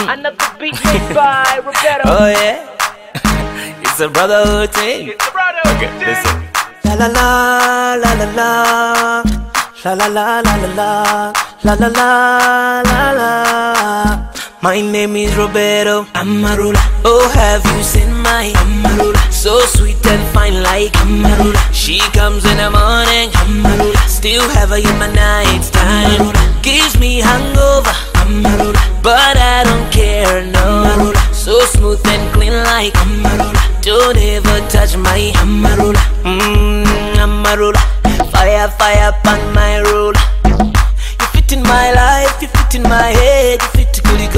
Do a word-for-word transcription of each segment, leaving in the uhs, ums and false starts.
Another beat made by Roberto. Oh yeah, it's a brotherhood thing. It's a brotherhood Okay, thing. listen. La la la la la la la la la la la la la la la la. My name is Roberto Amarula. Oh, have you seen my Amarula? So sweet and fine like Amarula. She comes in the morning, Amarula. Still have her in my night time. Amarula. Gives me hangover, Amarula. But I don't care, no. Amarula. So smooth and clean like Amarula. Don't ever touch my Amarula. Mmm, Amarula. Fire, fire upon my roller. You fit in my life, you fit in my head, you fit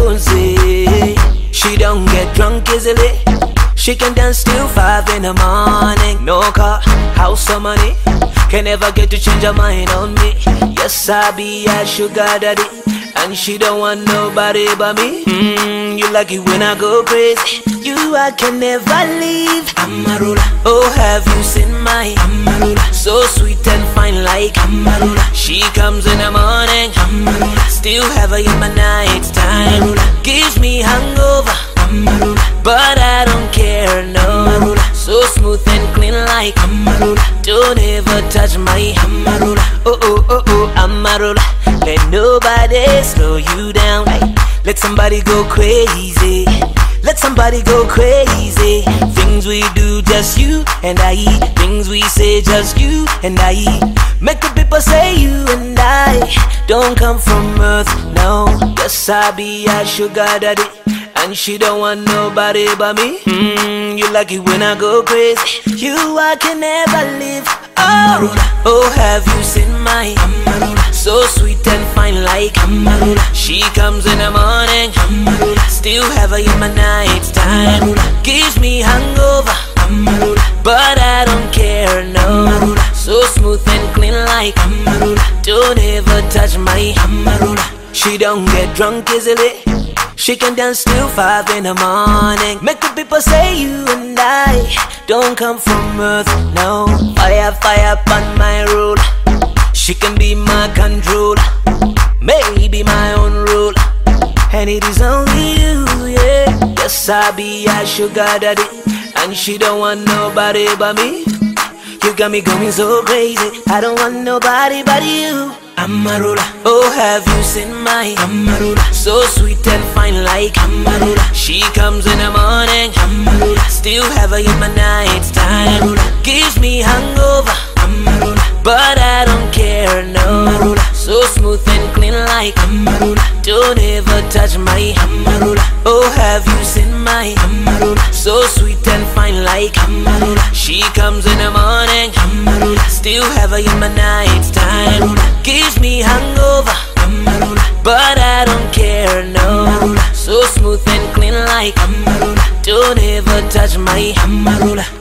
Kulikonse. She don't get drunk easily. She can dance till five in the morning. No car, house or money, can never get to change her mind on me. Yes, I be a sugar daddy, and she don't want nobody but me. Mmm, you like it when I go crazy. You I can never leave. Amarula. Oh, have you seen my Amarula? So sweet and fine like Amarula. She comes in the morning, Amarula. Still have her in my night time. Amarula. Gives me hangover, Amarula. But I don't care, no. Amarula. So smooth and clean like Amarula. Don't ever touch my Amarula. Oh oh oh oh Amarula. Let nobody slow you down. Let somebody go crazy. Let somebody go crazy. Things we do, just you and I. Things we say, just you and I. Make the people say you and I don't come from earth, no. Yes, I be a sugar daddy, and she don't want nobody but me. Mmm, you like it when I go crazy. You I can never leave. Oh, oh, have you seen my Amarula? So sweet and fine like Amarula. She comes in the morning, Amarula. Still have her in my night time. Amarula. Gives me hangover, Amarula. But I don't care, no. Amarula. So smooth and clean like Amarula. Don't ever touch my Amarula. She don't get drunk easily. She can dance till five in the morning. Make the people say you and I don't come from earth, no. Fire, fire upon my road. She can be my controller, maybe my own ruler. And it is only you, yeah. Yes, I be a sugar daddy, and she don't want nobody but me. You got me going so crazy, I don't want nobody but you. Amarula. Oh, have you seen my Amarula? So sweet and fine like Amarula. She comes in the morning, Amarula. Still have her in my night time. Amarula. Gives me hangover, Amarula. But I don't care, no. Amarula. So smooth and clean like Amarula. Don't ever touch my Amarula. Oh, have you seen my Amarula? So sweet and fine like Amarula. She comes in the morning, Amarula. Still have her in my night time. Amarula. Gives me hangover, Amarula. But I don't care, no. Amarula. So smooth and clean like Amarula. Don't ever touch my Amarula.